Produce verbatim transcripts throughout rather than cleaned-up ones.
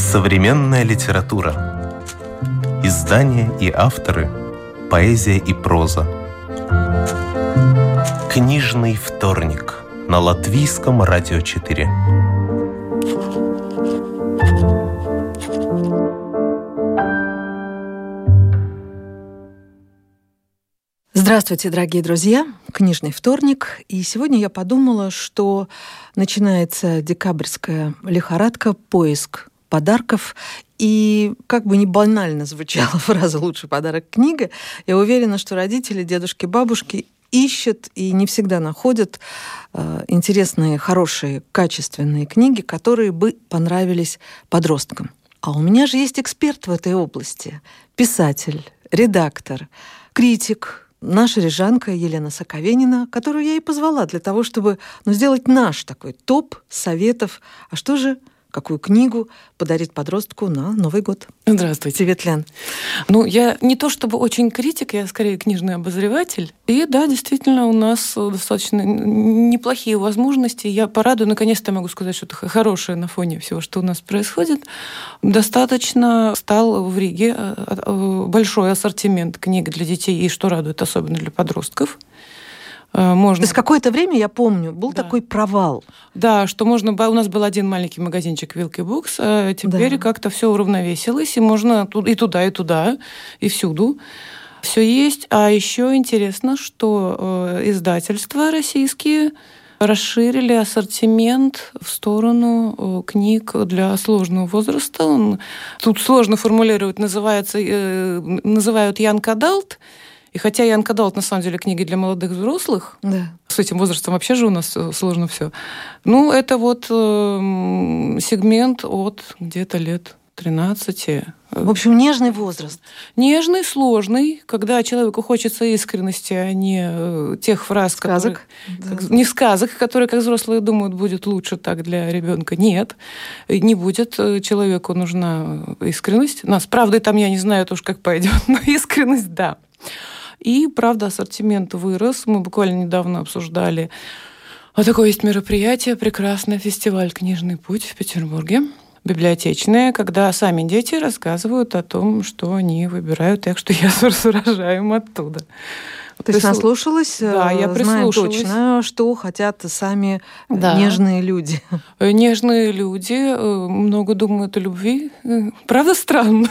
Современная литература. Издания и авторы. Поэзия и проза. Книжный вторник на Латвийском радио четыре. Здравствуйте, дорогие друзья! Книжный вторник. И сегодня я подумала, что начинается декабрьская лихорадка, поиск подарков. И как бы не банально звучала фраза «лучший подарок – книга», я уверена, что родители, дедушки, бабушки ищут и не всегда находят э, интересные, хорошие, качественные книги, которые бы понравились подросткам. А у меня же есть эксперт в этой области, писатель, редактор, критик, наша рижанка Елена Соковенина, которую я и позвала для того, чтобы ну, сделать наш такой топ советов. А что же, какую книгу подарить подростку на Новый год? Здравствуйте. Привет, Лен. Ну, я не то чтобы очень критик, я скорее книжный обозреватель. И да, действительно, у нас достаточно неплохие возможности. Я порадую, наконец-то могу сказать что-то хорошее на фоне всего, что у нас происходит. Достаточно стал в Риге большой ассортимент книг для детей, и что радует, особенно для подростков. Можно... То есть какое-то время, я помню, был да. такой провал. Да, что можно... У нас был один маленький магазинчик Вилки Букс, а теперь да. как-то все уравновесилось, и можно и туда, и туда, и всюду. Все есть. А еще интересно, что издательства российские расширили ассортимент в сторону книг для сложного возраста. Он... Тут сложно формулировать, называется, называют Young Adult. И хотя Young Adult, на самом деле, книги для молодых взрослых, да. с этим возрастом вообще же у нас сложно все. Ну, это вот э, сегмент от где-то лет тринадцати. В общем, нежный возраст. Нежный, сложный, когда человеку хочется искренности, а не тех фраз, сказок. Которые, да. как, не сказок, которые, как взрослые думают, будет лучше так для ребенка. Нет, не будет. Человеку нужна искренность. Нас, правда, там я не знаю тоже, как пойдет, но искренность, да. И, правда, ассортимент вырос. Мы буквально недавно обсуждали. А такое есть мероприятие, прекрасное, фестиваль «Книжный путь» в Петербурге. Библиотечное, когда сами дети рассказывают о том, что они выбирают, так что я соображаю им оттуда. То есть наслушалась, да, я знаю точно, что хотят сами да. нежные люди. Нежные люди много думают о любви. Правда, странно.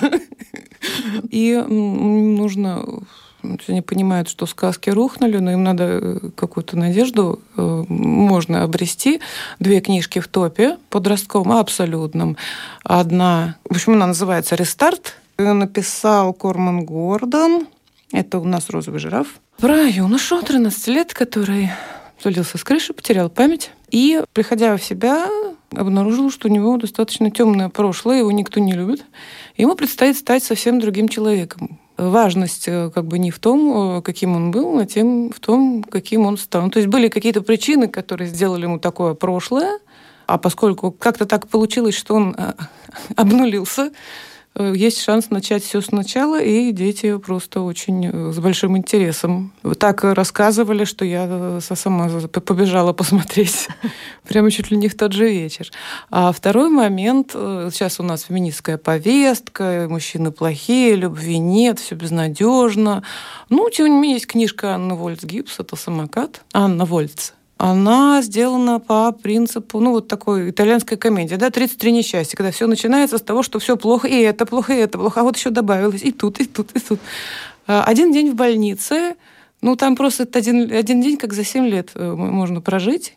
И нужно... Они понимают, что сказки рухнули, но им надо какую-то надежду можно обрести. Две книжки в топе подростковом, абсолютном. Одна, в общем, она называется «Рестарт». Ее написал Корман Гордон. Это у нас «Розовый жираф». Про юношу тринадцати лет, который свалился с крыши, потерял память. И, приходя в себя, обнаружил, что у него достаточно темное прошлое, его никто не любит. Ему предстоит стать совсем другим человеком. Важность как бы не в том, каким он был, а тем в том, каким он стал. То есть были какие-то причины, которые сделали ему такое прошлое, а поскольку как-то так получилось, что он обнулился, есть шанс начать все сначала, и дети просто очень с большим интересом так рассказывали, что я сама побежала посмотреть прямо чуть ли не в тот же вечер. А второй момент, сейчас у нас феминистская повестка, мужчины плохие, любви нет, все безнадежно. Ну, тем не менее, есть книжка Анны Вольц-Гибс, это «Самокат». Анна Вольц. Она сделана по принципу, ну, вот такой итальянской комедии, да, тридцать три несчастья, когда все начинается с того, что все плохо, и это плохо, и это плохо, а вот еще добавилось и тут, и тут, и тут. Один день в больнице, ну, там просто один, один день, как за семь лет можно прожить.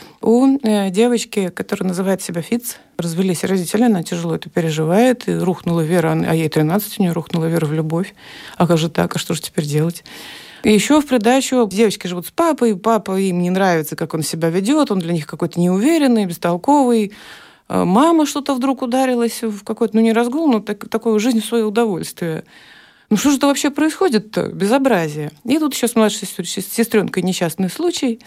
У девочки, которая называет себя Фиц, развелись родители, она тяжело это переживает, и рухнула вера, а ей тринадцать, у нее рухнула вера в любовь. А как же так, а что же теперь делать? И еще в придачу девочки живут с папой, папа им не нравится, как он себя ведет, он для них какой-то неуверенный, бестолковый. Мама что-то вдруг ударилась в какой-то, ну не разгул, но так, такую жизнь в свое удовольствие. Ну что же это вообще происходит-то? Безобразие. И тут еще с младшей сестренкой несчастный случай.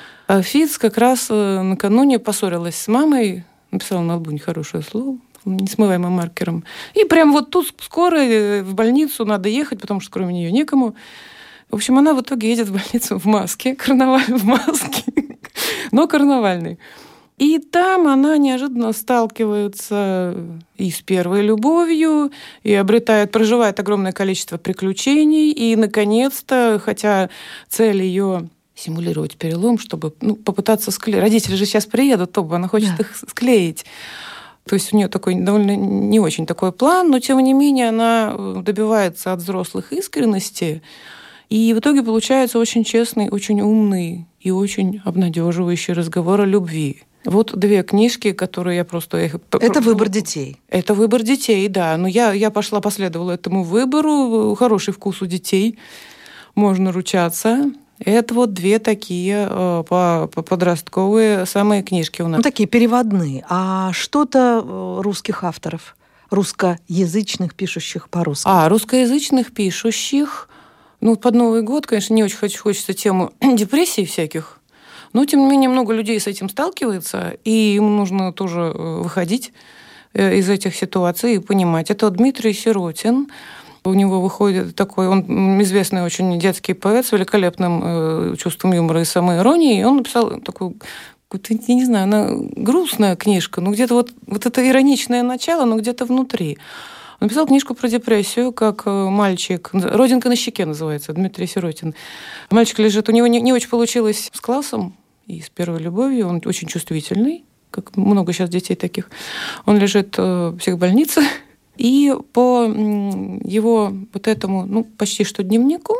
Фиц как раз накануне поссорилась с мамой, написала на лбу нехорошее слово, несмываемым маркером. И прям вот тут скоро в больницу надо ехать, потому что кроме нее некому. В общем, она в итоге едет в больницу в маске, карнаваль в маске, но карнавальный. И там она неожиданно сталкивается и с первой любовью, и обретает, проживает огромное количество приключений, и, наконец-то, хотя цель ее симулировать перелом, чтобы ну, попытаться склеить. Родители же сейчас приедут, Тоба, она хочет да. их склеить. То есть у нее такой довольно не очень такой план, но, тем не менее, она добивается от взрослых искренности, и в итоге получается очень честный, очень умный и очень обнадеживающий разговор о любви. Вот две книжки, которые я просто... Это выбор детей. Это выбор детей, да. Но я, я пошла, последовала этому выбору. Хороший вкус у детей. Можно ручаться. Это вот две такие э, подростковые самые книжки у нас. Ну, такие переводные. А что-то русских авторов? Русскоязычных, пишущих по-русски? А, русскоязычных пишущих... Ну, под Новый год, конечно, не очень хочется тему депрессий всяких. Но, тем не менее, много людей с этим сталкивается, и им нужно тоже выходить из этих ситуаций и понимать. Это Дмитрий Сиротин. У него выходит такой, он известный очень детский поэт с великолепным чувством юмора и самоиронии, и он написал такую, я не знаю, она грустная книжка, но где-то вот, вот это ироничное начало, но где-то внутри. Он написал книжку про депрессию, как мальчик... «Родинка на щеке» называется, Дмитрий Сиротин. Мальчик лежит, у него не, не очень получилось с классом и с первой любовью, он очень чувствительный, как много сейчас детей таких. Он лежит в психбольнице, и по его вот этому, ну, почти что дневнику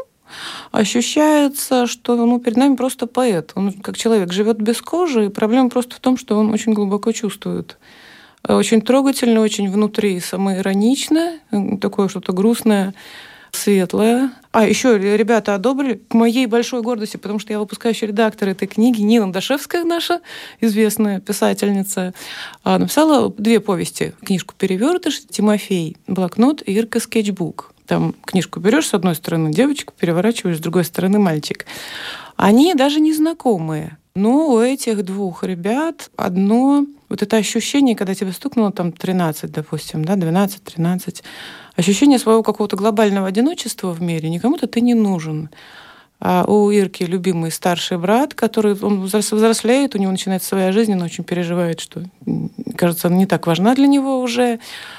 ощущается, что ну, перед нами просто поэт. Он как человек живет без кожи, и проблема просто в том, что он очень глубоко чувствует. Очень трогательно, очень внутри самоиронично, такое что-то грустное, светлое. А еще ребята одобрили, к моей большой гордости, потому что я выпускающий редактор этой книги, Нина Дашевская, наша известная писательница, написала две повести. Книжку «Перевертыш», «Тимофей», блокнот и Ирка скетчбук. Там книжку берешь, с одной стороны девочку, переворачиваешь, с другой стороны мальчик. Они даже не знакомые. Но у этих двух ребят одно вот это ощущение, когда тебе стукнуло там тринадцать, допустим, да, двенадцать-тринадцать, ощущение своего какого-то глобального одиночества в мире, никому-то ты не нужен. А у Ирки любимый старший брат, который он взрослеет, у него начинается своя жизнь, он очень переживает, что, кажется, она не так важна для него уже.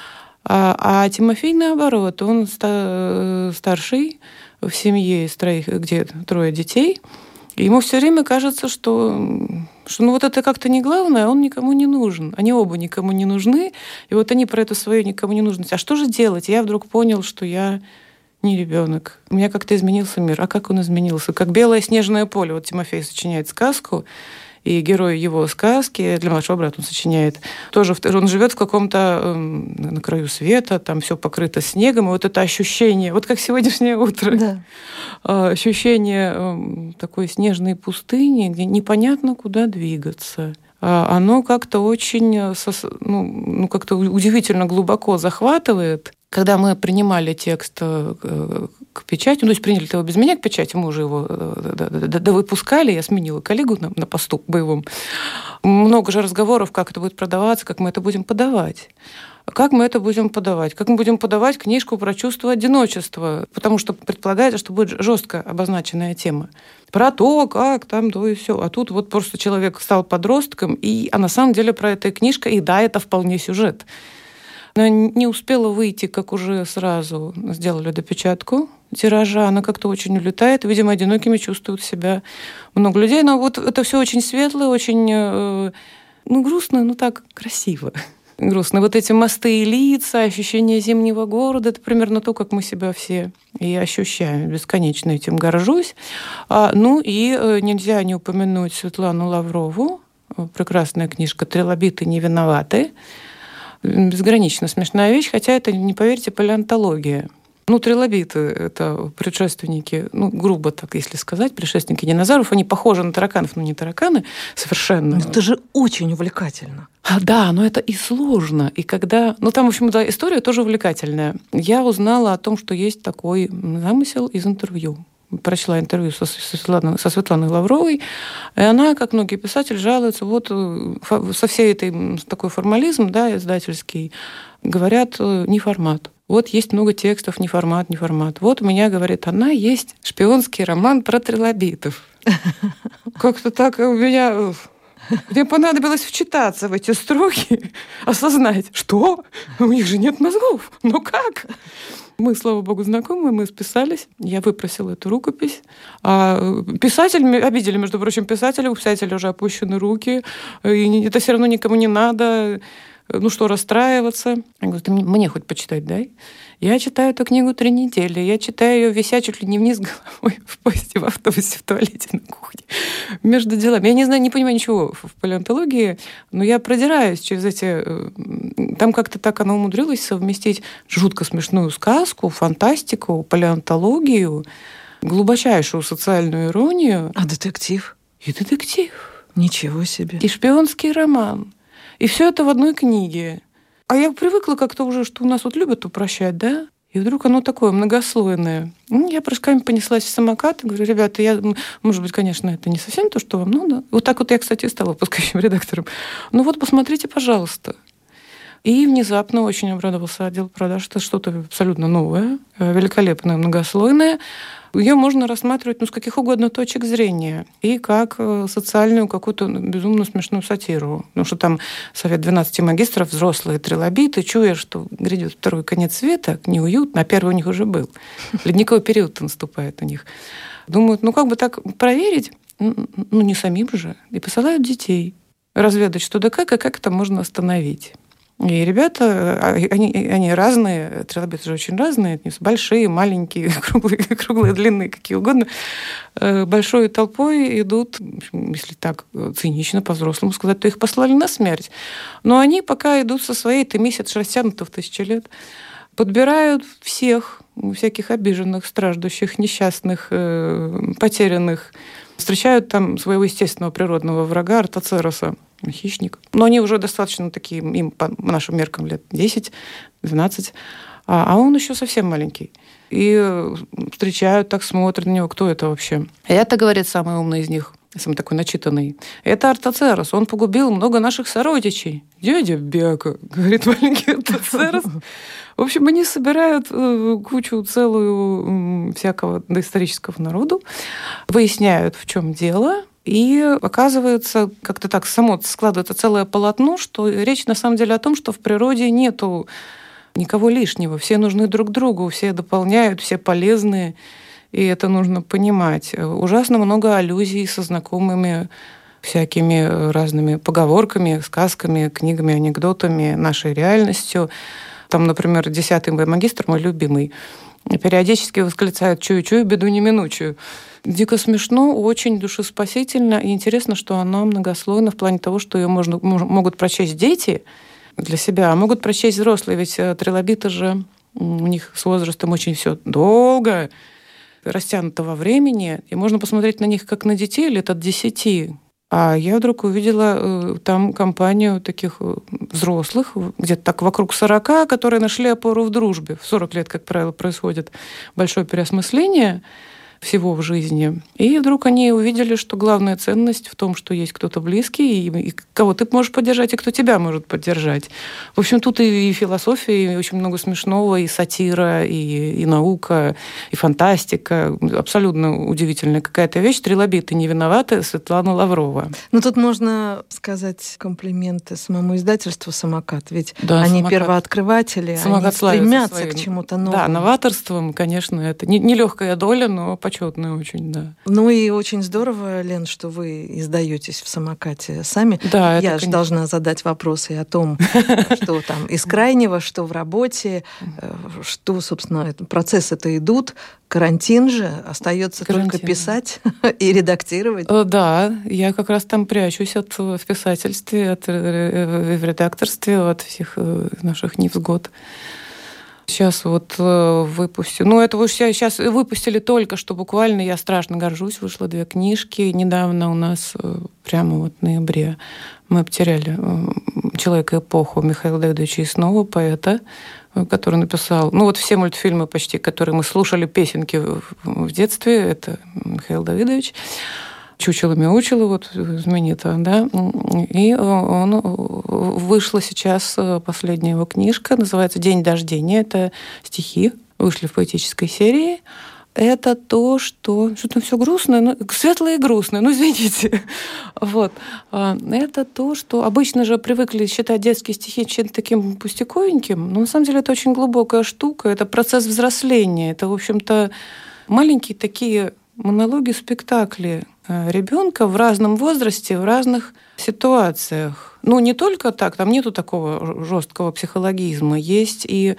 А, а Тимофей, наоборот, он ста- старший в семье из троих, где трое детей. И ему все время кажется, что, что ну вот это как-то не главное, он никому не нужен. Они оба никому не нужны. И вот они про эту свою никому не нужность. А что же делать? Я вдруг понял, что я не ребенок. У меня как-то изменился мир. А как он изменился? Как белое снежное поле. Вот Тимофей сочиняет сказку, и герой его сказки, для младшего брата он сочиняет, тоже он живет в каком-то э, на краю света, там все покрыто снегом, и вот это ощущение, вот как сегодняшнее утро, да. э, ощущение э, такой снежной пустыни, где непонятно, куда двигаться. Э, оно как-то очень, ну, ну, как-то удивительно глубоко захватывает. Когда мы принимали текст к печати, ну, то есть приняли его без меня к печати, мы уже его довыпускали, я сменила коллегу на, на посту боевом. Много же разговоров, как это будет продаваться, как мы это будем подавать. Как мы это будем подавать? Как мы будем подавать книжку про чувство одиночества? Потому что предполагается, что будет жестко обозначенная тема. Про то, как там, то и все. А тут вот просто человек стал подростком, и, а на самом деле про это книжка, и да, это вполне сюжет. Она не успела выйти, как уже сразу сделали допечатку тиража. Она как-то очень улетает. Видимо, одинокими чувствуют себя много людей. Но вот это все очень светлое, очень ну, грустно, но так красиво. Грустно. Вот эти мосты и лица, ощущение зимнего города, это примерно то, как мы себя все и ощущаем. Бесконечно этим горжусь. А, ну и нельзя не упомянуть Светлану Лаврову. Прекрасная книжка «Трилобиты не виноваты». Безгранично смешная вещь, хотя это, не поверьте, палеонтология. Ну, трилобиты — это предшественники, ну, грубо так, если сказать, предшественники динозавров. Они похожи на тараканов, но не тараканы совершенно. Это же очень увлекательно. А, да, но это и сложно. И когда... Ну, там, в общем, да, история тоже увлекательная. Я узнала о том, что есть такой замысел из интервью. Прочла интервью со Светланой, со Светланой Лавровой, и она, как многие писатели, жалуются, вот со всей этой такой формализм, да, издательский, говорят, не формат. Вот есть много текстов, не формат, не формат. Вот у меня, говорит она, есть шпионский роман про трилобитов. Как-то так у меня... Мне понадобилось вчитаться в эти строки, осознать, что у них же нет мозгов. Ну как? Мы, слава богу, знакомы, мы списались. Я выпросила эту рукопись. А писатель, обидели, между прочим, писателя. У писателя уже опущены руки. И это все равно никому не надо. Ну что, расстраиваться? Я говорю, ты мне хоть почитать дай. Я читаю эту книгу три недели. Я читаю ее, вися чуть ли не вниз головой в поезде, в автобусе, в туалете, на кухне. Между делами. Я не знаю, не понимаю ничего в палеонтологии, но я продираюсь через эти... Там как-то так она умудрилась совместить жутко смешную сказку, фантастику, палеонтологию, глубочайшую социальную иронию. А детектив? И детектив. Ничего себе. И шпионский роман. И все это в одной книге. А я привыкла как-то уже, что у нас вот любят упрощать, да? И вдруг оно такое многослойное. Я прыжками понеслась в самокат и говорю, ребята, я, может быть, конечно, это не совсем то, что вам надо. Вот так вот я, кстати, стала выпускающим редактором. Ну вот, посмотрите, пожалуйста. И внезапно очень обрадовался отдел продаж. Это что-то абсолютно новое, великолепное, многослойное. Ее можно рассматривать ну, с каких угодно точек зрения. И как социальную какую-то безумно смешную сатиру. Потому что там совет двенадцати магистров, взрослые трилобиты, чуя, что грядет второй конец света, неуютно, а первый у них уже был. Ледниковый период наступает у них. Думают, ну как бы так проверить? Ну не самим же. И посылают детей разведать, что да как, и как это можно остановить. И ребята, они, они разные, трилобиты же очень разные, большие, маленькие, круглые, круглые, длинные, какие угодно. Большой толпой идут, если так цинично, по-взрослому сказать, то их послали на смерть. Но они пока идут со своей, ты месяц растянуто в тысячи лет, подбирают всех, всяких обиженных, страждущих, несчастных, потерянных, встречают там своего естественного природного врага Артоцероса, хищник. Но они уже достаточно такие, им по нашим меркам лет десять-двенадцать, а он еще совсем маленький. И встречают, так смотрят на него, кто это вообще. Это, говорит, самый умный из них, самый такой начитанный. Это Артоцерос, он погубил много наших сородичей. Дядя Бяка, говорит маленький Артоцерос. В общем, они собирают кучу целую всякого доисторического народу, выясняют, в чем дело, и оказывается, как-то так само складывается целое полотно, что речь на самом деле о том, что в природе нету никого лишнего. Все нужны друг другу, все дополняют, все полезные, и это нужно понимать. Ужасно много аллюзий со знакомыми всякими разными поговорками, сказками, книгами, анекдотами, нашей реальностью. Там, например, десятый магистр, мой любимый, периодически восклицает «чую-чую, беду неминучую». Дико смешно, очень душеспасительно, и интересно, что она многослойна в плане того, что ее можно, могут прочесть дети для себя, а могут прочесть взрослые, ведь трилобиты же, у них с возрастом очень все долго, растянуто во времени, и можно посмотреть на них как на детей лет от десяти. А я вдруг увидела там компанию таких взрослых, где-то так вокруг сорока, которые нашли опору в дружбе. В сорок лет, как правило, происходит большое переосмысление всего в жизни. И вдруг они увидели, что главная ценность в том, что есть кто-то близкий, и, и кого ты можешь поддержать, и кто тебя может поддержать. В общем, тут и, и философия, и очень много смешного, и сатира, и, и наука, и фантастика. Абсолютно удивительная какая-то вещь. Трилобиты не виноваты, Светлана Лаврова. Ну, тут можно сказать комплименты самому издательству «Самокат», ведь да, они самокат. Первооткрыватели, Самокат они стремятся своим, к чему-то новому. Да, новаторством, конечно, это нелегкая доля, но почетная очень, да. Ну и очень здорово, Лен, что вы издаетесь в «Самокате» сами. Да, Я это, же должна задать вопросы о том, что там из крайнего, что в работе, что, собственно, процессы-то идут. Карантин же, остается Карантин. только писать и редактировать. Да, я как раз там прячусь от, в писательстве, от, в редакторстве, от всех наших невзгод. Сейчас вот выпустили. Ну, это вы сейчас выпустили только что, буквально, я страшно горжусь, вышло две книжки. Недавно у нас, прямо вот в ноябре, мы потеряли человека-эпоху Михаила Давидовича Яснова, поэта, который написал... Ну, вот все мультфильмы почти, которые мы слушали, песенки в детстве, это Михаил Давидович. «Чучело-мяучело», вот знаменито, да. И он, вышла сейчас последняя его книжка, называется «День дождения». Это стихи, вышли в поэтической серии. это то, что... Что-то все грустное, ну, светлое и грустное, ну, извините. Вот. Это то, что обычно же привыкли считать детские стихи чем-то таким пустяковеньким, но на самом деле это очень глубокая штука, это процесс взросления, это, в общем-то, маленькие такие монологи, спектакли ребенка в разном возрасте, в разных ситуациях. Ну, не только так, там нету такого жесткого психологизма, есть и...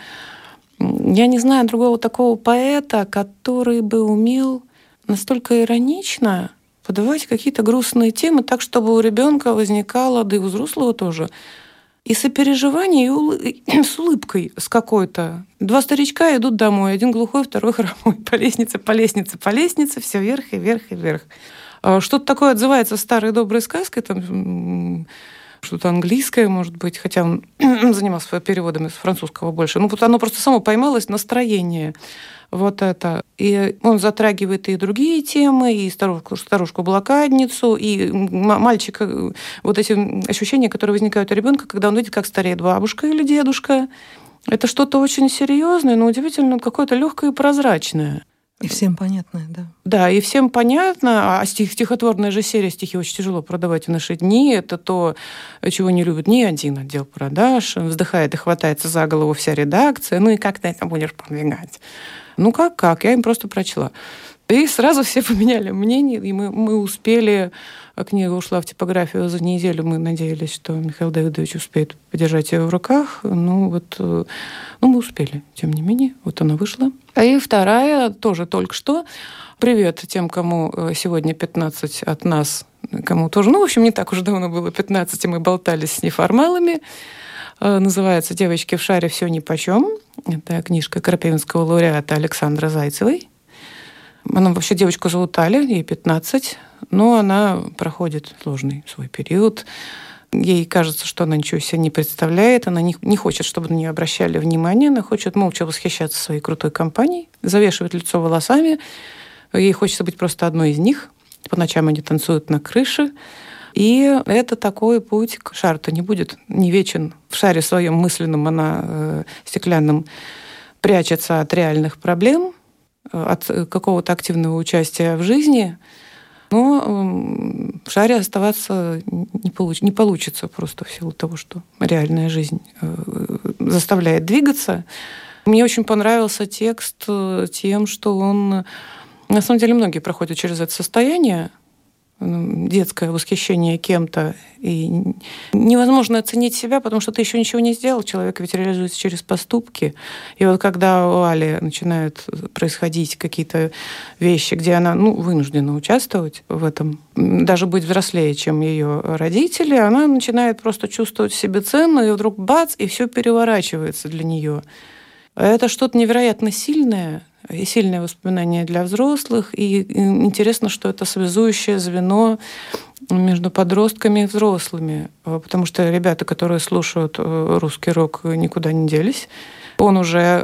Я не знаю другого такого поэта, который бы умел настолько иронично подавать какие-то грустные темы так, чтобы у ребенка возникало, да и у взрослого тоже, и сопереживание, и, улы... и с улыбкой с какой-то. Два старичка идут домой, один глухой, второй хромой, по лестнице, по лестнице, по лестнице, все вверх и вверх и вверх. Что-то такое отзывается старой доброй сказкой, там... что-то английское, может быть, хотя он занимался переводами с французского больше. Ну, вот оно просто само поймалось, настроение вот это. И он затрагивает и другие темы, и старушку, старушку-блокадницу, и мальчика, вот эти ощущения, которые возникают у ребенка, когда он видит, как стареет бабушка или дедушка. Это что-то очень серьезное, но удивительно какое-то легкое и прозрачное. И всем понятно, да. Да, и всем понятно. А стих, стихотворная же серия, стихи очень тяжело продавать в наши дни. Это то, чего не любит ни один отдел продаж. Вздыхает и хватается за голову вся редакция. Ну и как ты это будешь продвигать? Ну как-как? Я им просто прочла. И сразу все поменяли мнение, и мы, мы успели... Книга ушла в типографию за неделю. Мы надеялись, что Михаил Давидович успеет подержать ее в руках. Ну, вот, ну, мы успели, тем не менее. Вот она вышла. И вторая, тоже только что. Привет тем, кому сегодня пятнадцать от нас, кому тоже... Ну, в общем, не так уж давно было пятнадцать, и мы болтались с неформалами. Называется «Девочки в шаре все нипочем». Это книжка крапивинского лауреата Александры Зайцевой. Она вообще девочку зовут Аля, ей пятнадцать, но она проходит сложный свой период. Ей кажется, что она ничего себе не представляет, она не, не хочет, чтобы на нее обращали внимание, она хочет молча восхищаться своей крутой компанией, завешивать лицо волосами. Ей хочется быть просто одной из них. По ночам они танцуют на крыше. И это такой путь. Шар-то не будет не вечен. В шаре своем мысленном она э, стеклянном прячется от реальных проблем, от какого-то активного участия в жизни, но в шаре оставаться не, получ- не получится просто в силу того, что реальная жизнь заставляет двигаться. Мне очень понравился текст тем, что он... На самом деле многие проходят через это состояние, детское восхищение кем-то, и невозможно оценить себя, потому что ты еще ничего не сделал, человек ведь реализуется через поступки. И вот когда у Али начинают происходить какие-то вещи, где она ну, вынуждена участвовать в этом, даже быть взрослее, чем ее родители, она начинает просто чувствовать в себе цену, и вдруг бац, и все переворачивается для нее. Это что-то невероятно сильное, и сильное воспоминание для взрослых, и интересно, что это связующее звено между подростками и взрослыми, потому что ребята, которые слушают русский рок, никуда не делись. Он уже,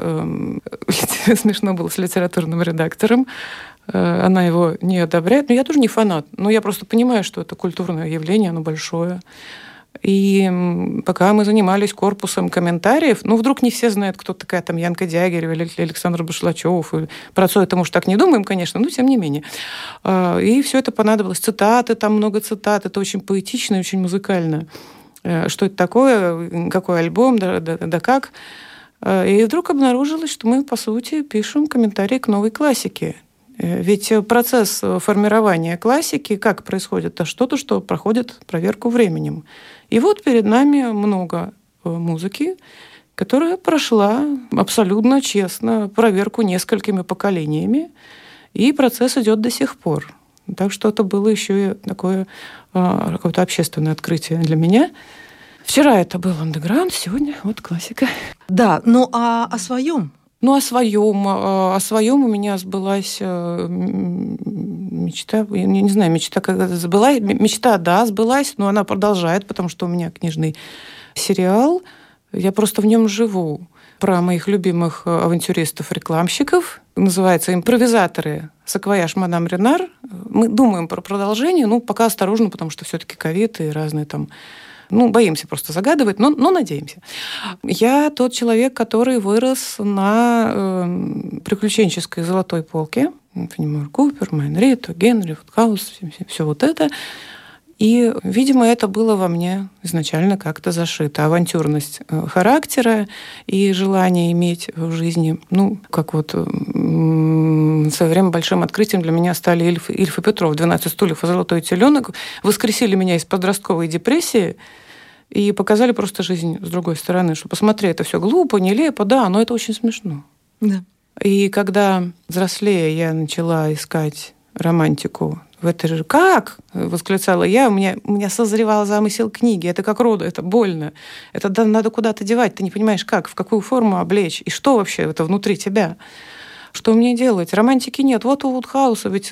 смешно было, с литературным редактором, она его не одобряет, но я тоже не фанат, но я просто понимаю, что это культурное явление, оно большое. И пока мы занимались корпусом комментариев, ну, вдруг не все знают, кто такая там Янка Дягилева или Александр Башлачев. Про Цоя-то, может, так не думаем, конечно, но тем не менее. И все это понадобилось. Цитаты, там много цитат. Это очень поэтично и очень музыкально. Что это такое, какой альбом, да, да, да как. И вдруг обнаружилось, что мы, по сути, пишем комментарии к новой классике. Ведь процесс формирования классики как происходит? Это что-то, что проходит проверку временем. И вот перед нами много музыки, которая прошла абсолютно честно проверку несколькими поколениями, и процесс идет до сих пор. Так что это было еще и такое какое-то общественное открытие для меня. Вчера это был андеграунд, сегодня вот классика. Да, ну а о своем? Ну, о своем, о своем у меня сбылась мечта, я не знаю, мечта когда сбылась, мечта, да, сбылась, но она продолжает, потому что у меня книжный сериал, я просто в нем живу, про моих любимых авантюристов-рекламщиков, называется «Импровизаторы. Саквояж мадам Ренар». Мы думаем про продолжение, ну, пока осторожно, потому что все-таки ковид и разные там... Ну, боимся просто загадывать, но, но надеемся. Я тот человек, который вырос на э, приключенческой золотой полке. Фенемор Купер, Майн Риту, Генри, Вудхаус, все, все, все вот это. И, видимо, это было во мне изначально как-то зашито. Авантюрность характера и желание иметь в жизни, ну, как вот в свое время большим открытием для меня стали Ильф, Ильф и Петров, «двенадцать стульев и золотой теленок», воскресили меня из подростковой депрессии и показали просто жизнь с другой стороны, что посмотри, это все глупо, нелепо, да, но это очень смешно. Да. И когда взрослее я начала искать романтику в этой же... Как? Восклицала я. У меня, у меня созревал замысел книги. Это как роды, это больно. Это надо куда-то девать. Ты не понимаешь, как, в какую форму облечь. И что вообще это внутри тебя? Что мне делать? Романтики нет. Вот у Вудхауса ведь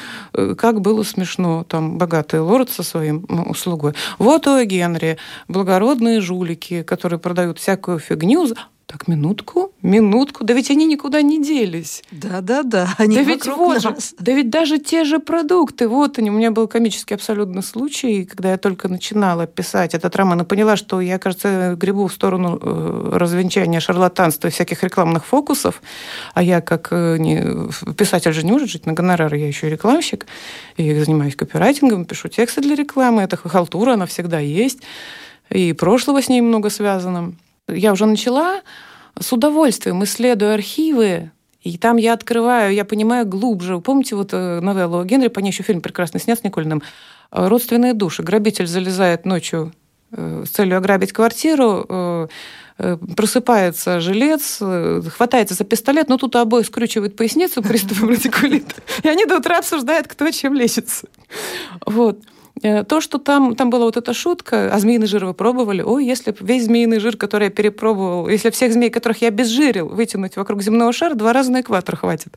как было смешно. Там богатый лорд со своим услугой. Вот у Генри благородные жулики, которые продают всякую фигню. Так, минутку, минутку. Да ведь они никуда не делись. Да-да-да, они да ведь вокруг вот нас. Же, да ведь даже те же продукты. Вот они. У меня был комический абсолютно случай, когда я только начинала писать этот роман и поняла, что я, кажется, гребу в сторону развенчания шарлатанства и всяких рекламных фокусов. А я, как не... писатель же не может жить на гонорары, я еще и рекламщик. И занимаюсь копирайтингом, пишу тексты для рекламы. Это халтура, она всегда есть. И прошлого с ней много связано. Я уже начала с удовольствием, исследую архивы, и там я открываю, я понимаю глубже. Помните вот новеллу Генри, по ней еще фильм прекрасно снят с Никольным, «Родственные души». Грабитель залезает ночью с целью ограбить квартиру, просыпается жилец, хватается за пистолет, но тут обоих скручивает поясницу приступом радикулита, и они до утра обсуждают, кто чем лечится. Вот. То, что там, там была вот эта шутка, а змеиный жир вы пробовали? Ой, если весь змеиный жир, который я перепробовал, если всех змей, которых я обезжирил, вытянуть вокруг земного шара, два раза на экватор хватит.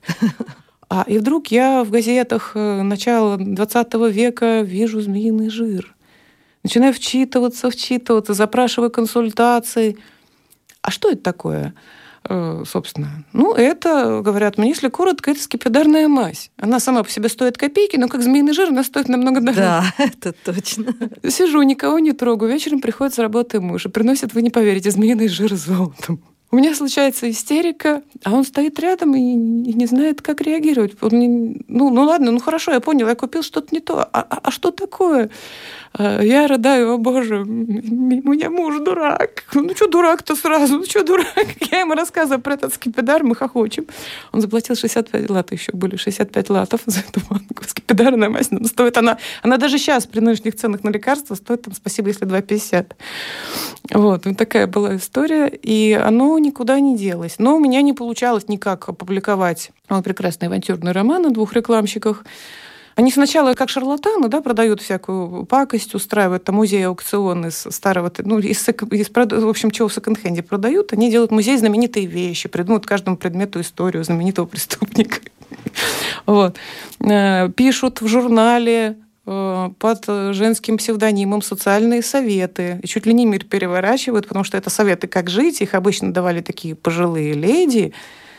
А и вдруг я в газетах начала двадцатого века вижу змеиный жир. Начинаю вчитываться, вчитываться, запрашиваю консультации. А что это такое? Собственно, ну, это, говорят мне, если коротко, это скипидарная мазь. Она сама по себе стоит копейки, но как змеиный жир она стоит намного дороже. Да, это точно. Сижу, никого не трогаю. Вечером приходит с работы муж и приносит, вы не поверите, змеиный жир с золотом. У меня случается истерика, а он стоит рядом и не знает, как реагировать. Он мне, ну, ну ладно, ну хорошо, я понял, я купил что-то не то. А, а, а что такое? Я рыдаю, о боже, у меня муж дурак. Ну что дурак-то сразу? Ну что дурак? Я ему рассказываю про этот скипидар, мы хохочем. Он заплатил шестьдесят пять лат, еще были шестьдесят пять латов за эту банку. Скипидарная мазь, но стоит она, она даже сейчас при нынешних ценах на лекарства стоит, там, спасибо, если два пятьдесят. Вот, вот такая была история, и оно никуда не делось. Но у меня не получалось никак опубликовать мой прекрасный авантюрный роман о двух рекламщиках. Они сначала, как шарлатаны, да, продают всякую пакость, устраивают там музей-аукцион из старого, ну, из, из, в общем, чего в секонд-хенде продают. Они делают музей знаменитые вещи, придумывают каждому предмету историю знаменитого преступника. Вот. Пишут в журнале под женским псевдонимом социальные советы. И чуть ли не мир переворачивают, потому что это советы, как жить. Их обычно давали такие пожилые леди,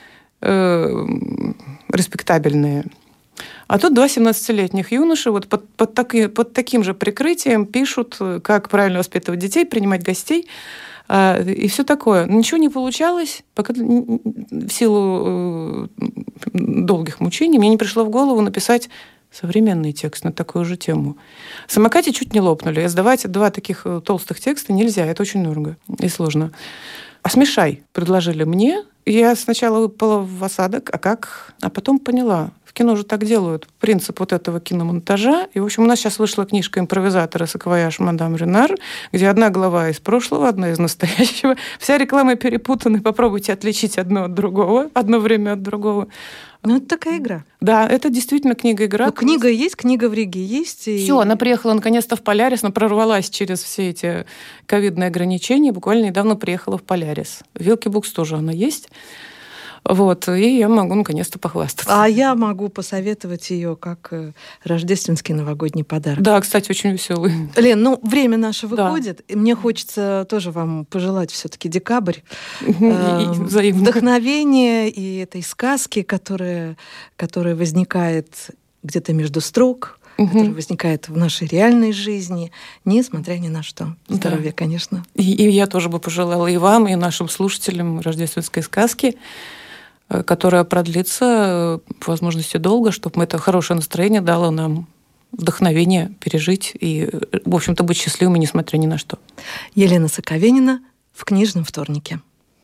э, респектабельные. А тут два семнадцатилетних юноши вот под, под, так, под таким же прикрытием пишут, как правильно воспитывать детей, принимать гостей э, и все такое. Ничего не получалось, пока в силу э, долгих мучений мне не пришло в голову написать современный текст на такую же тему. В самокате чуть не лопнули. Сдавать два таких толстых текста нельзя. Это очень дорого и сложно. А смешай, предложили мне. Я сначала выпала в осадок, а как? А потом поняла. В кино же так делают. Принцип вот этого киномонтажа. И, в общем, у нас сейчас вышла книжка импровизатора «Саквояж мадам Ренар», где одна глава из прошлого, одна из настоящего. Вся реклама перепутана. Попробуйте отличить одно от другого, одно время от другого. Ну, это такая игра. Да, это действительно книга-игра. Ну, книга есть, книга в Риге есть. И... Все, она приехала наконец-то в Полярис, она прорвалась через все эти ковидные ограничения. Буквально недавно приехала в Полярис. В Вилки Букс тоже она есть. Вот, и я могу наконец-то похвастаться. А я могу посоветовать ее как рождественский новогодний подарок. Да, кстати, очень веселый. Лен, ну, время наше выходит, да. И мне хочется тоже вам пожелать все-таки декабрь. Взаимно. Вдохновение и этой сказки, которая, которая возникает где-то между строк, угу. которая возникает в нашей реальной жизни, несмотря ни на что. Здоровья, да. конечно. И, и я тоже бы пожелала и вам, и нашим слушателям рождественской сказки. которая продлится, по возможности, долго, чтобы это хорошее настроение дало нам вдохновение пережить и, в общем-то, быть счастливыми, несмотря ни на что. Елена Соковенина в «Книжном вторнике».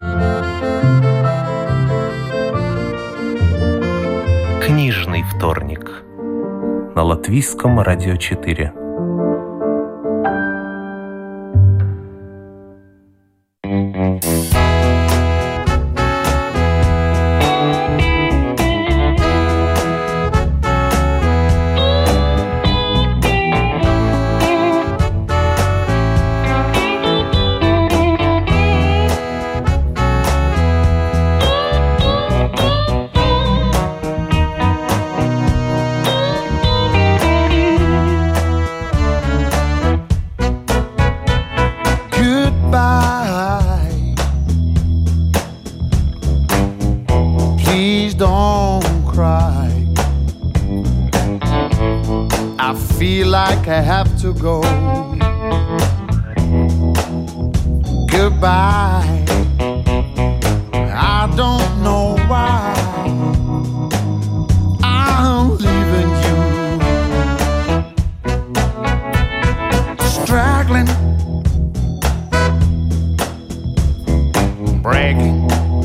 Книжный вторник на Латвийском радио четыре. I have to go. Goodbye. I don't know why I'm leaving you. Straggling, bragging,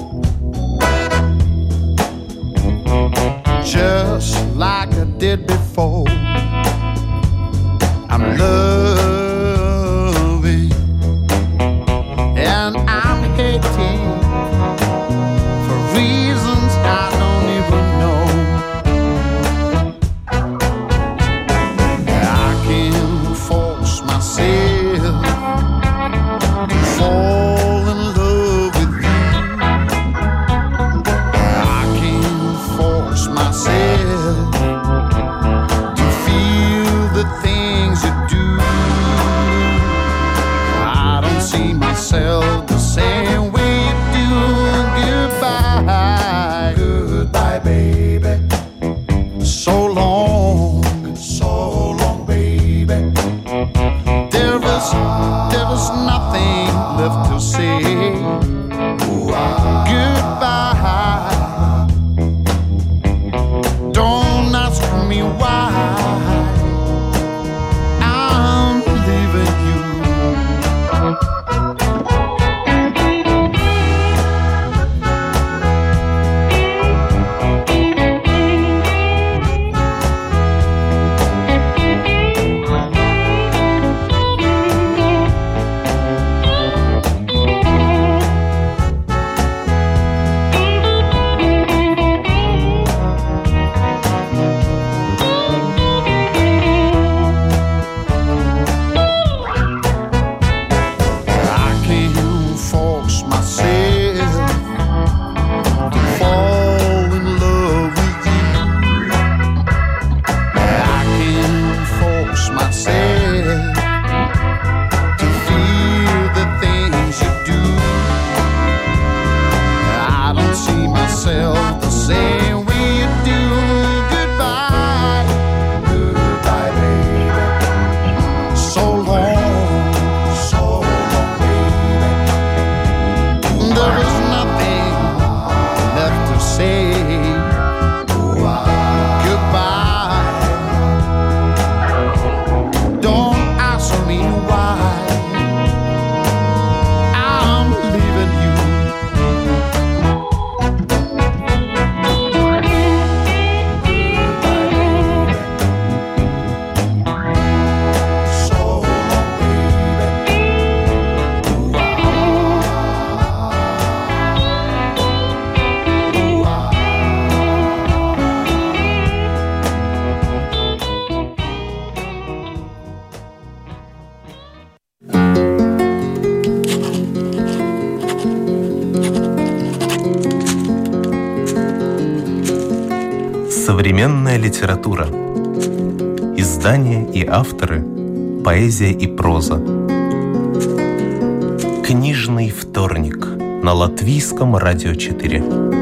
just like I did before. I'm loving and I'm hating for reasons I don't even know. I can force myself to fall in love with you. I can force myself to feel the things you do. I don't see myself the same way you do. Goodbye, goodbye, baby. So long, so long, baby. There was, there was nothing left to say. Goodbye. Don't ask me why. Современная литература. Издания и авторы. Поэзия и проза. Книжный вторник на Латвийском радио четыре.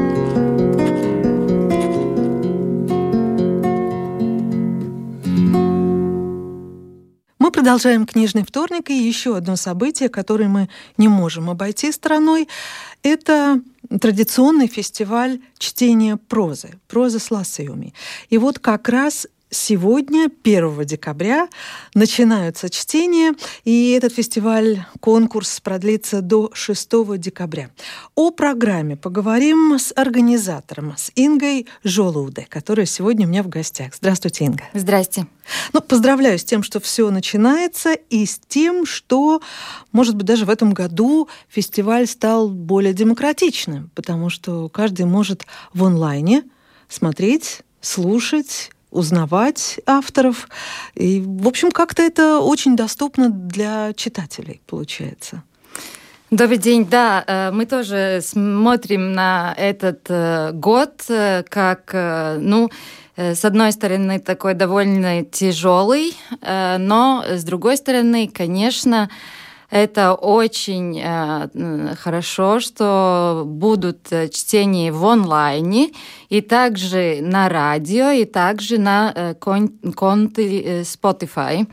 Мы продолжаем «Книжный вторник», и еще одно событие, которое мы не можем обойти стороной, это традиционный фестиваль чтения прозы, прозы с lasījumi. И вот как раз сегодня, первого декабря, начинаются чтения, и этот фестиваль, конкурс продлится до шестого декабря. О программе поговорим с организатором, с Ингой Žolūde, которая сегодня у меня в гостях. Здравствуйте, Инга. Здрасте. Ну, поздравляю с тем, что все начинается, и с тем, что, может быть, даже в этом году фестиваль стал более демократичным, потому что каждый может в онлайне смотреть, слушать, узнавать авторов. И, в общем, как-то это очень доступно для читателей, получается. Добрый день. Да, мы тоже смотрим на этот год как, ну, с одной стороны, такой довольно тяжелый, но с другой стороны, конечно, это очень э, хорошо, что будут чтения в онлайне, и также на радио, и также на э, кон- конте Spotify.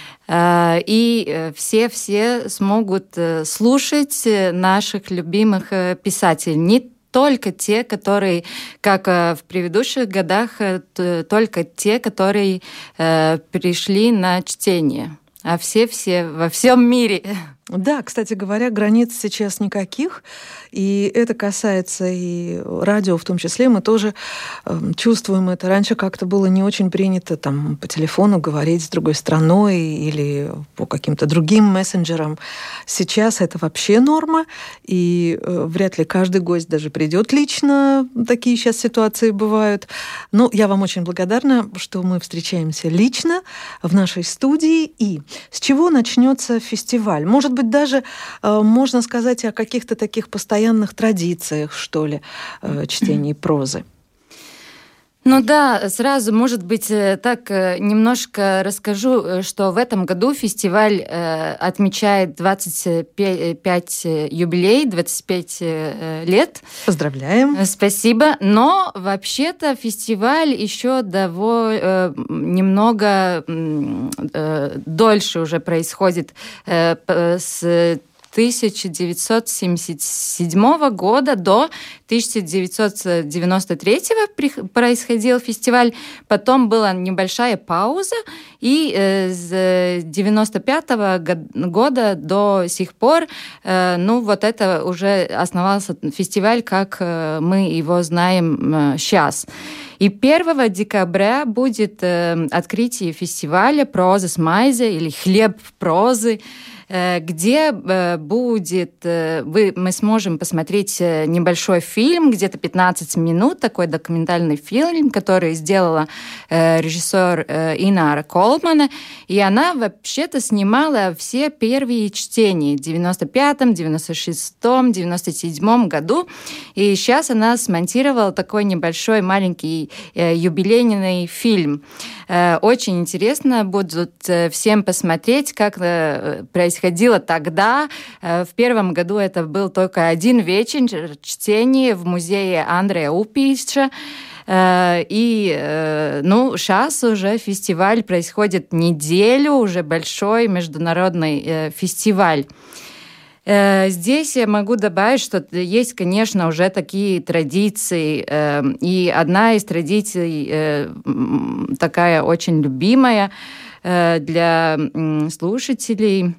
Э, и все-все смогут слушать наших любимых писателей. Не только те, которые, как в предыдущих годах, только те, которые э, пришли на чтение. А все-все во всем мире. Да, кстати говоря, границ сейчас никаких, и это касается и радио в том числе. Мы тоже э, чувствуем это. Раньше как-то было не очень принято там, по телефону говорить с другой страной или по каким-то другим мессенджерам. Сейчас это вообще норма, и э, вряд ли каждый гость даже придет лично. Такие сейчас ситуации бывают. Но я вам очень благодарна, что мы встречаемся лично в нашей студии. И с чего начнется фестиваль? Может быть, даже э, можно сказать о каких-то таких постоянных традициях, что ли, э, чтения прозы. Ну да, сразу, может быть, так немножко расскажу, что в этом году фестиваль э, отмечает двадцать пять юбилей, двадцать пять э, лет. Поздравляем. Спасибо. Но вообще-то фестиваль еще довольно э, немного э, дольше уже происходит э, с тысяча девятьсот семьдесят седьмого года до тысяча девятьсот девяносто третьего происходил фестиваль. Потом была небольшая пауза, и с девяносто пятого года до сих пор, ну, вот это уже основался фестиваль, как мы его знаем сейчас. И первого декабря будет открытие фестиваля «Прозas maize» или «Хлеб прозы», где будет, вы, мы сможем посмотреть небольшой фильм, где-то пятнадцать минут, такой документальный фильм, который сделала режиссер Инара Колмана, и она вообще-то снимала все первые чтения в девяносто пятом, девяносто шестом, девяносто седьмом году, и сейчас она смонтировала такой небольшой маленький юбилейный фильм. Очень интересно будет всем посмотреть, как происходило тогда. В первом году это был только один вечер чтения в музее Андрея Upīša. И, ну, сейчас уже фестиваль происходит неделю, уже большой международный фестиваль. Здесь я могу добавить, что есть, конечно, уже такие традиции, и одна из традиций такая очень любимая для слушателей.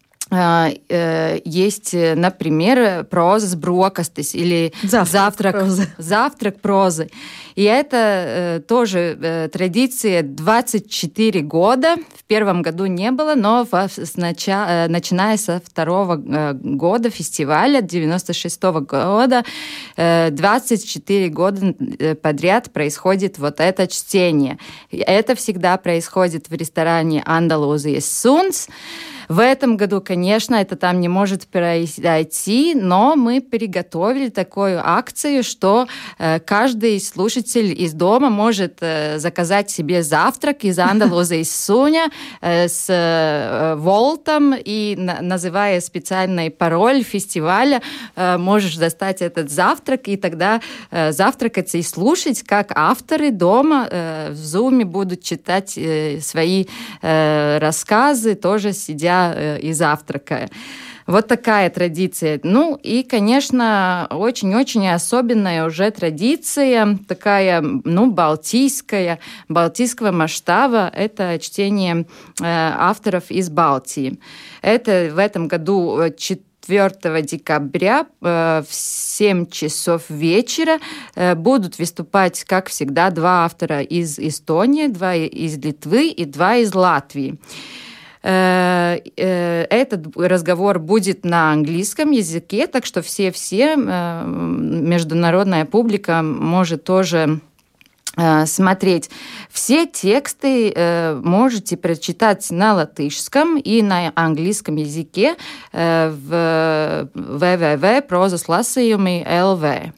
Есть, например, проза с брокастис или завтрак, завтрак, прозы. завтрак прозы. И это тоже традиция двадцать четыре года. В первом году не было, но сначала, начиная со второго года фестиваля, девяносто шестого года, двадцать четыре года подряд происходит вот это чтение. Это всегда происходит в ресторане Andalūzijas Suns. В этом году, конечно, это там не может произойти, но мы приготовили такую акцию, что э, каждый слушатель из дома может э, заказать себе завтрак из Andalūzijas Suņa э, с э, волтом, и на, называя специальный пароль фестиваля, э, можешь достать этот завтрак, и тогда э, завтракать и слушать, как авторы дома э, в Zoom будут читать э, свои э, рассказы, тоже сидя и завтракая. Вот такая традиция. Ну и, конечно, очень-очень особенная уже традиция, такая, ну, балтийская, балтийского масштаба, это чтение э, авторов из Балтии. Это в этом году четвёртого декабря э, в семь часов вечера э, будут выступать, как всегда, два автора из Эстонии, два из Литвы и два из Латвии. Этот разговор будет на английском языке, так что все-все, международная публика может тоже смотреть. Все тексты можете прочитать на латышском и на английском языке в дабл ю дабл ю дабл ю точка prozas lasījumi точка эл ви.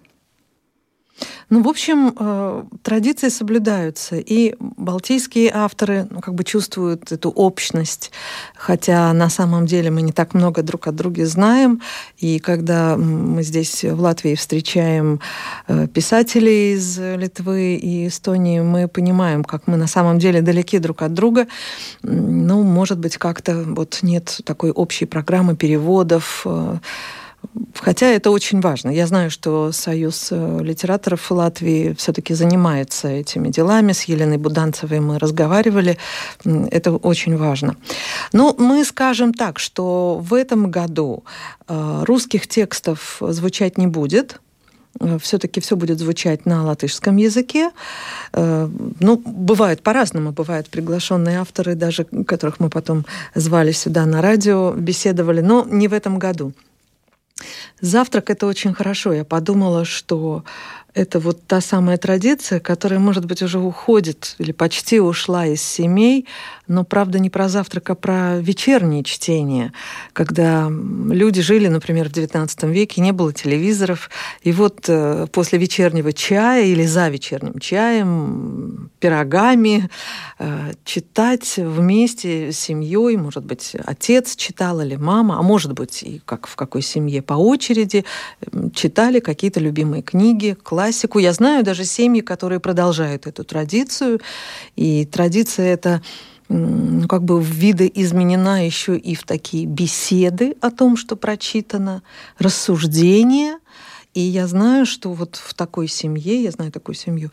Ну, в общем, традиции соблюдаются, и балтийские авторы, ну, как бы чувствуют эту общность, хотя на самом деле мы не так много друг от друга знаем, и когда мы здесь в Латвии встречаем писателей из Литвы и Эстонии, мы понимаем, как мы на самом деле далеки друг от друга. Ну, может быть, как-то вот нет такой общей программы переводов. Хотя это очень важно. Я знаю, что Союз литераторов Латвии все-таки занимается этими делами. С Еленой Буданцевой мы разговаривали. Это очень важно. Но мы скажем так, что в этом году русских текстов звучать не будет. Все-таки все будет звучать на латышском языке. Ну, бывают по-разному. Бывают приглашенные авторы, даже которых мы потом звали сюда на радио, беседовали. Но не в этом году. Завтрак — это очень хорошо. Я подумала, что это вот та самая традиция, которая, может быть, уже уходит или почти ушла из семей, но, правда, не про завтрак, а про вечернее чтение, когда люди жили, например, в девятнадцатом веке, не было телевизоров, и вот после вечернего чая или за вечерним чаем, пирогами читать вместе с семьей, может быть, отец читал или мама, а может быть, и как в какой семье по очереди, читали какие-то любимые книги, классику. Я знаю даже семьи, которые продолжают эту традицию, и традиция эта ну, как бы видоизменена еще и в такие беседы о том, что прочитано, рассуждения. И я знаю, что вот в такой семье, я знаю такую семью,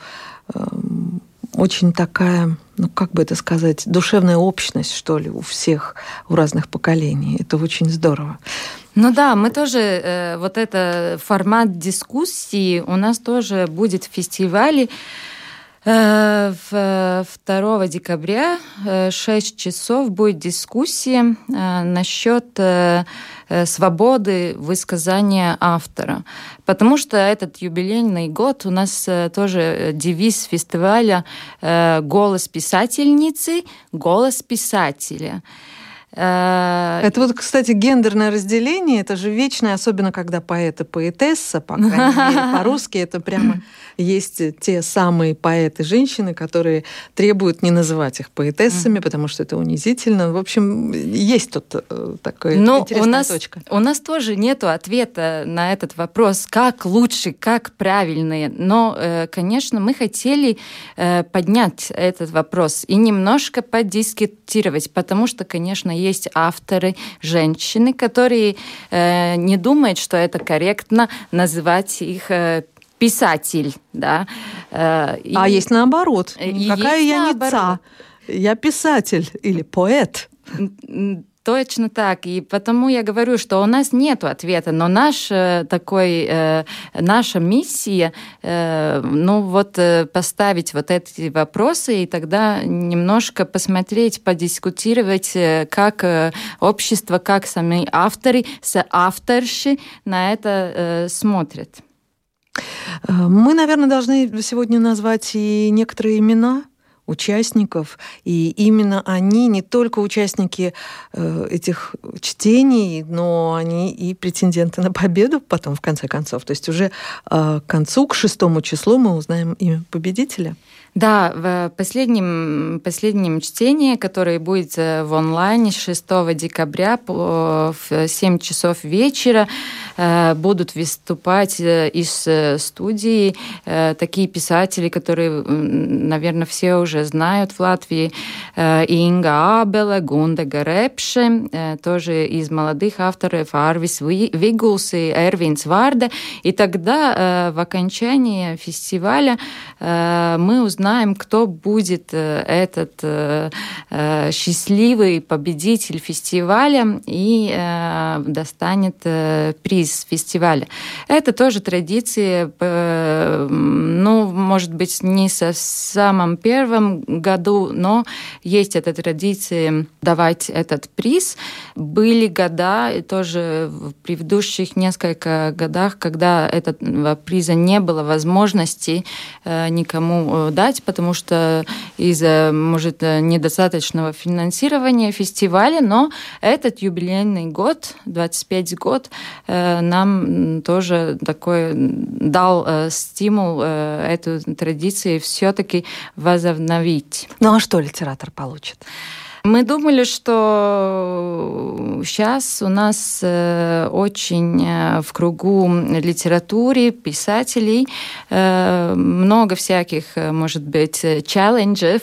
очень такая, ну как бы это сказать, душевная общность, что ли, у всех, у разных поколений. Это очень здорово. Ну да, мы тоже, э, вот это формат дискуссии у нас тоже будет в фестивале. второго декабря в шесть часов будет дискуссия насчет свободы высказания автора. Потому что этот юбилейный год у нас тоже девиз фестиваля «Голос писательницы, голос писателя». Это вот, кстати, гендерное разделение, это же вечное, особенно когда поэт и поэтесса, по крайней мере, по-русски это прямо есть те самые поэты-женщины, которые требуют не называть их поэтессами, потому что это унизительно. В общем, есть тут такая Но интересная у нас, точка. У нас тоже нет ответа на этот вопрос, как лучше, как правильно. Но, конечно, мы хотели поднять этот вопрос и немножко подискутировать, потому что, конечно, есть авторы, женщины, которые э, не думают, что это корректно называть их э, писатель. Да? Э, и, а есть наоборот. И Какая есть я наоборот. не ца, я писатель или поэт. Точно так. И потому я говорю, что у нас нет ответа, но наш такой, наша миссия, ну вот поставить вот эти вопросы и тогда немножко посмотреть, подискутировать, как общество, как сами авторы, соавторши на это смотрят. Мы, наверное, должны сегодня назвать и некоторые имена участников, и именно они не только участники э, этих чтений, но они и претенденты на победу потом, в конце концов. То есть уже э, к концу, к шестому числу мы узнаем имя победителя. Да, в последнем, последнем чтении, которое будет в онлайне шестого декабря в семь часов вечера, будут выступать из студии такие писатели, которые, наверное, все уже знают в Латвии. Инга Абела, Гундега Репше, тоже из молодых авторов, Арвис Вигулс и Эрвинс Варде. И тогда в окончании фестиваля мы узнаем, кто будет этот счастливый победитель фестиваля и достанет приз фестиваля. Это тоже традиция, ну, может быть, не со самом первом году, но есть эта традиция давать этот приз. Были года, и тоже в предыдущих несколько годах, когда этого приза не было возможности никому дать, потому что из-за, может, недостаточного финансирования фестиваля, но этот юбилейный год, двадцать пятый год, нам тоже такой дал стимул эту традицию все-таки возобновить. Ну а что литератор получит? Мы думали, что сейчас у нас очень в кругу литературы, писателей много всяких, может быть, челленджев,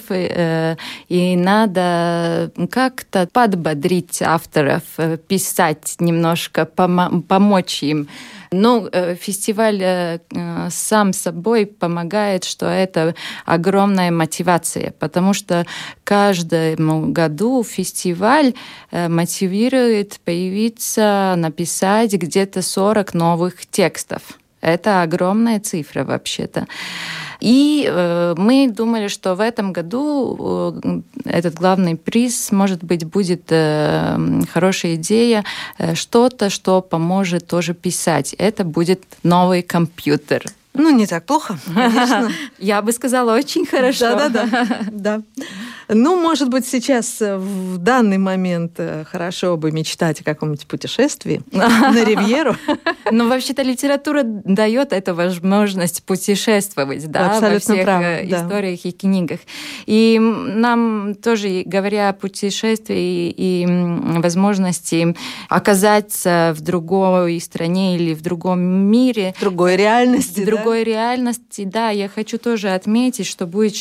и надо как-то подбодрить авторов, писать немножко, помочь им. Но фестиваль сам собой помогает, что это огромная мотивация, потому что каждому году фестиваль мотивирует появиться, написать где-то сорок новых текстов. Это огромная цифра вообще-то. И э, мы думали, что в этом году э, этот главный приз, может быть, будет э, хорошая идея, э, что-то, что поможет тоже писать. Это будет новый компьютер. Ну, не так плохо, конечно. Я бы сказала, очень хорошо. Да-да-да. Ну, может быть, сейчас в данный момент хорошо бы мечтать о каком-нибудь путешествии на Ривьеру. Но вообще-то литература дает эту возможность путешествовать, да, во всех историях и книгах. И нам тоже, говоря о путешествии и возможности оказаться в другой стране или в другом мире, в другой реальности, в другой реальности, да, я хочу тоже отметить, что будет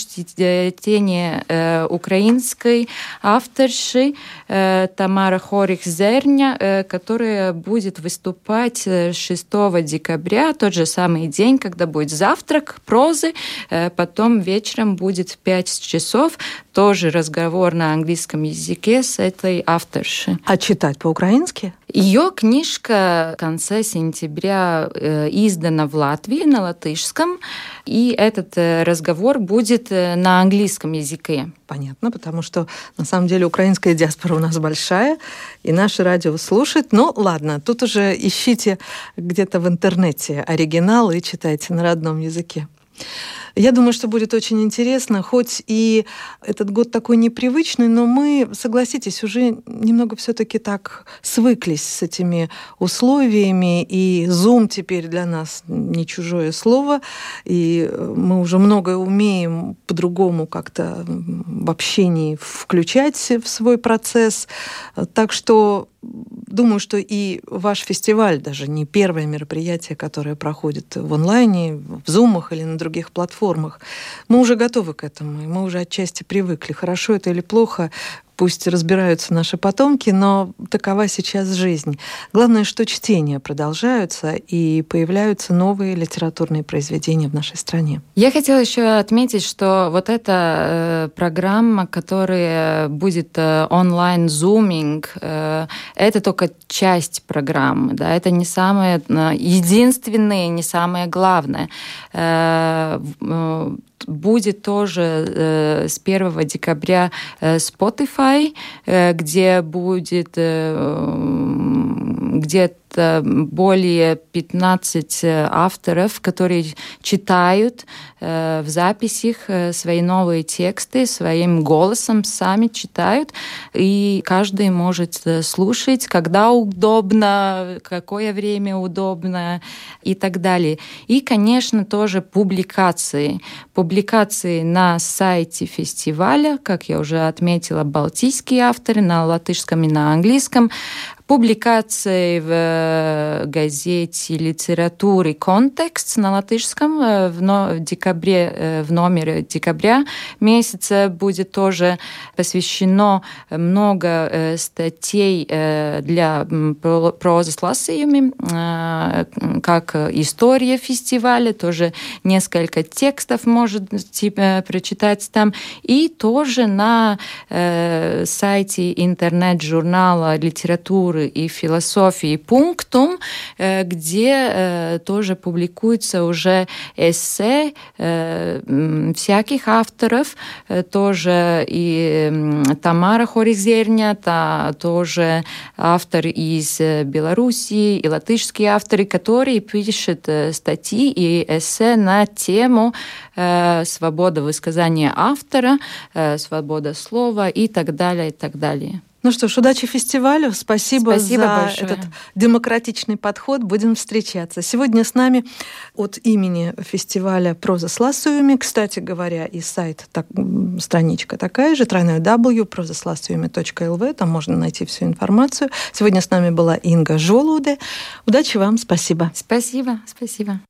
чтение украинской авторши Тамара Хорих-Зерня, которая будет выступать шестого декабря, тот же самый день, когда будет завтрак прозы, потом вечером будет в пять часов тоже разговор на английском языке с этой авторшей. А читать по-украински? Ее книжка в конце сентября издана в Латвии на латышском, и этот разговор будет на английском языке. Понятно, потому что на самом деле украинская диаспора у нас большая, и наше радио слушает. Ну, ладно, тут уже ищите где-то в интернете оригинал и читайте на родном языке. Я думаю, что будет очень интересно, хоть и этот год такой непривычный, но мы, согласитесь, уже немного все-таки так свыклись с этими условиями, и Zoom теперь для нас не чужое слово, и мы уже многое умеем по-другому как-то в общении включать в свой процесс. Так что думаю, что и ваш фестиваль, даже не первое мероприятие, которое проходит в онлайне, в зумах или на других платформах, мы уже готовы к этому, и мы уже отчасти привыкли. Хорошо это или плохо, пусть разбираются наши потомки, но такова сейчас жизнь. Главное, что чтения продолжаются и появляются новые литературные произведения в нашей стране. Я хотела еще отметить, что вот эта э, программа, которая будет э, онлайн-зуминг, э, это только часть программы, да, это не самое э, единственное, не самое главное. Э, э, Будет тоже э, с первого декабря э, Spotify, э, где будет, э, где это более пятнадцать авторов, которые читают в записях свои новые тексты, своим голосом сами читают, и каждый может слушать, когда удобно, какое время удобно и так далее. И, конечно, тоже публикации. Публикации на сайте фестиваля, как я уже отметила, балтийские авторы на латышском и на английском. Публикации в газете литературы «Контекст» на латышском в декабре, в номере декабря месяца будет тоже посвящено много статей для прозы с lasījumiem, как история фестиваля, тоже несколько текстов можете прочитать там, и тоже на сайте интернет-журнала литературы и философии «Пунктум», где тоже публикуются уже эссе всяких авторов, тоже и Тамара Хоризерня, та, тоже автор из Белоруссии, и латышские авторы, которые пишут статьи и эссе на тему свобода высказания автора, свобода слова и так далее, и так далее. Ну что ж, удачи фестивалю. Спасибо, Спасибо за большое. этот демократичный подход. Будем встречаться. Сегодня с нами от имени фестиваля «Проза с lasījumiem», кстати говоря, и сайт, так, страничка такая же, дабл ю дабл ю дабл ю точка проза с lasījumiem точка эл ви, там можно найти всю информацию. Сегодня с нами была Инга Жолуде. Удачи вам, спасибо. Спасибо, спасибо.